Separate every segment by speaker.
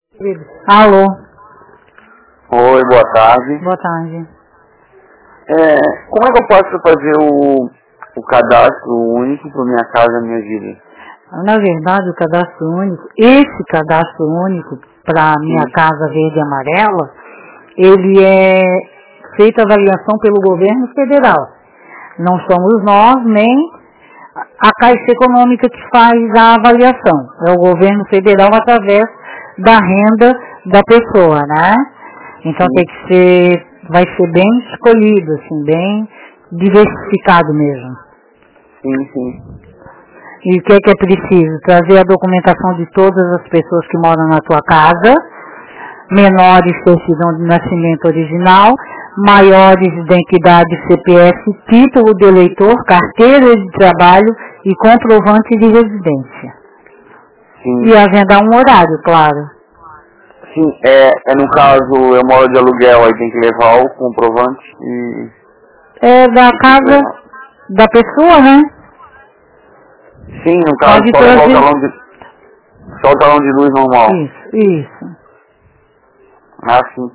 Speaker 1: Alô?
Speaker 2: Oi, boa tarde.
Speaker 1: Boa tarde.
Speaker 2: Como é que eu posso fazer o cadastro único para minha casa, minha vida?
Speaker 1: Na verdade, o cadastro único, esse cadastro único para minha casa verde e amarela, ele é feita avaliação pelo governo federal. Não somos nós, nem a Caixa Econômica que faz a avaliação. É o governo federal através da renda da pessoa, né? Então vai ser bem escolhido, assim, bem diversificado mesmo.
Speaker 2: Sim.
Speaker 1: E o que é preciso? Trazer a documentação de todas as pessoas que moram na tua casa, menores certidão de nascimento original, maiores identidade CPF, título de eleitor, carteira de trabalho e comprovante de residência.
Speaker 2: Sim.
Speaker 1: E agendar um horário, claro.
Speaker 2: Sim, no caso, eu moro de aluguel, aí tem que levar o comprovante e...
Speaker 1: É da casa da pessoa, né?
Speaker 2: Sim, no caso,
Speaker 1: Pode
Speaker 2: só levar
Speaker 1: trazer...
Speaker 2: só o talão de luz normal.
Speaker 1: Isso.
Speaker 2: Ah, sim.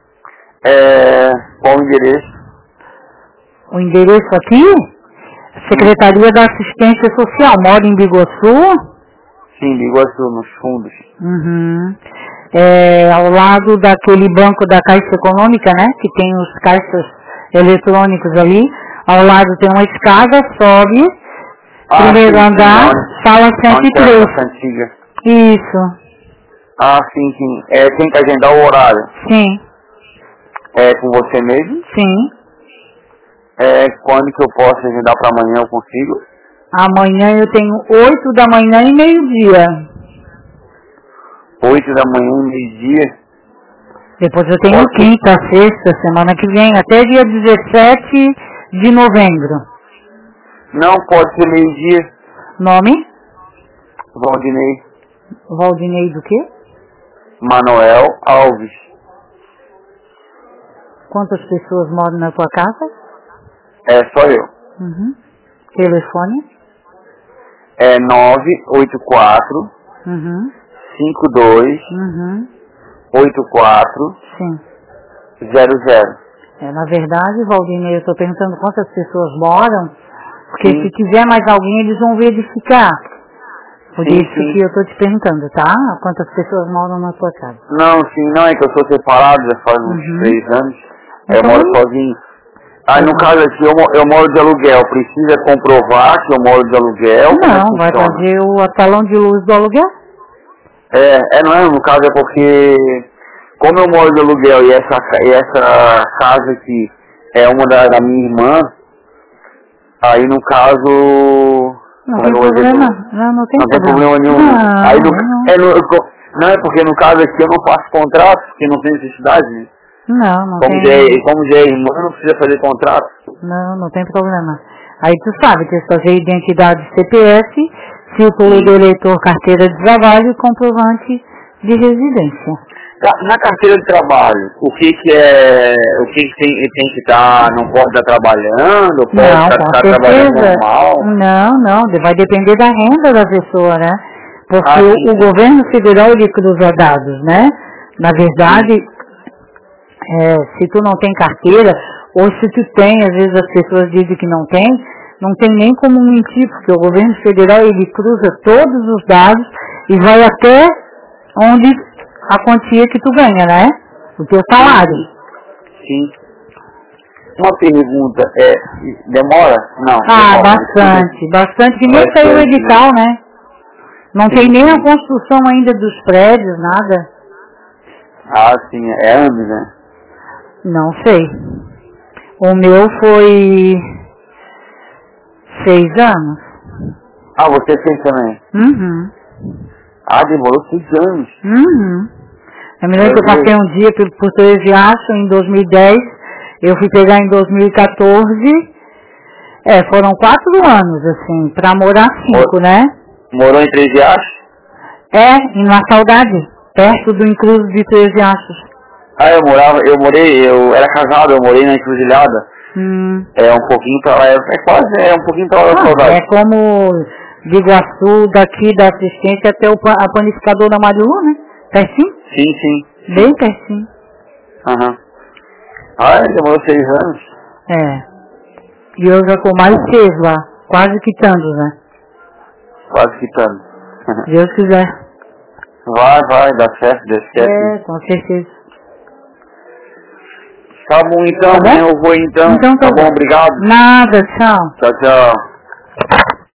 Speaker 2: Qual o endereço?
Speaker 1: O endereço aqui? Secretaria da Assistência Social. Mora em Biguaçu?
Speaker 2: Sim, Biguaçu, nos fundos.
Speaker 1: Ao lado daquele banco da Caixa Econômica, né? Que tem os caixas eletrônicos ali. Ao lado tem uma escada, sobe, primeiro andar, sala 103.
Speaker 2: Antiga.
Speaker 1: Isso.
Speaker 2: Ah, sim. Tem que agendar o horário.
Speaker 1: Sim.
Speaker 2: É com você mesmo?
Speaker 1: Sim.
Speaker 2: Quando que eu posso agendar para amanhã, eu consigo?
Speaker 1: Amanhã eu tenho 8 da manhã e meio-dia.
Speaker 2: 8 da manhã e meio-dia?
Speaker 1: Depois eu tenho quinta, sexta, semana que vem, até dia 17 de novembro.
Speaker 2: Não, pode ser meio-dia.
Speaker 1: Nome?
Speaker 2: Valdinei.
Speaker 1: Valdinei do quê?
Speaker 2: Manuel Alves.
Speaker 1: Quantas pessoas moram na tua casa?
Speaker 2: Só eu.
Speaker 1: Telefone?
Speaker 2: 984 52 84
Speaker 1: Sim.
Speaker 2: 00.
Speaker 1: Na verdade, Valdinei, eu estou perguntando quantas pessoas moram, porque se tiver mais alguém, eles vão verificar. Por isso que eu estou te perguntando, tá? Quantas pessoas moram na tua casa?
Speaker 2: Não, é que eu sou separado já faz uns 3 anos. Eu moro sozinho. No caso aqui, eu moro de aluguel. Precisa comprovar que eu moro de aluguel?
Speaker 1: Não, vai fazer o talão de luz do aluguel?
Speaker 2: No caso é porque, como eu moro de aluguel e essa casa aqui é uma da minha irmã, aí no caso...
Speaker 1: Não tem problema. Não tem
Speaker 2: problema nenhum. Não, é porque no caso aqui eu não faço contrato, porque não tem necessidade, né?
Speaker 1: Não
Speaker 2: tem. Como já é irmã, não precisa fazer contrato.
Speaker 1: Não tem problema. Aí tu sabe, tem que fazer identidade CPF, título do eleitor, carteira de trabalho e comprovante de residência.
Speaker 2: Na carteira de trabalho, o que tem que estar, não pode estar trabalhando, pode estar trabalhando normal?
Speaker 1: Não, vai depender da renda da pessoa, né? Porque o governo federal, ele cruza dados, né? Na verdade, se tu não tem carteira, ou se tu tem, às vezes as pessoas dizem que não tem nem como mentir, porque o governo federal, ele cruza todos os dados e vai até onde a quantia que tu ganha, né? O teu salário.
Speaker 2: Sim. Uma pergunta, demora? Não.
Speaker 1: Bastante, que nem saiu o edital, né? Não tem nem a construção ainda dos prédios, nada.
Speaker 2: Ah, sim, é anos, né?
Speaker 1: Não sei. O meu foi 6 anos.
Speaker 2: Ah, você fez também? Demorou 6 anos.
Speaker 1: Eu me lembro que eu passei um dia por Três Riachos em 2010, eu fui pegar em 2014, foram 4 anos, assim, pra morar 5, né?
Speaker 2: Morou em Três Riachos?
Speaker 1: Em La Saudade, perto do incluso de Três Riachos.
Speaker 2: Eu era casado, eu morei na Encruzilhada. É um pouquinho pra lá, um pouquinho pra lá da Saudade.
Speaker 1: É como de Iguaçu, daqui da assistência até a panificadora Marilu, né? Pertinho?
Speaker 2: Sim.
Speaker 1: Bem pertinho.
Speaker 2: Aham. Ah, demorou 6 anos.
Speaker 1: É. E eu já tô mais cedo lá, quase quitando, né?
Speaker 2: Quase quitando.
Speaker 1: Deus quiser.
Speaker 2: Vai, dá certo, Deus quer.
Speaker 1: É, com certeza.
Speaker 2: Tá bom então,
Speaker 1: Tá bom?
Speaker 2: eu vou então.
Speaker 1: Então
Speaker 2: Tá bom, obrigado.
Speaker 1: Nada, tchau.
Speaker 2: Tchau.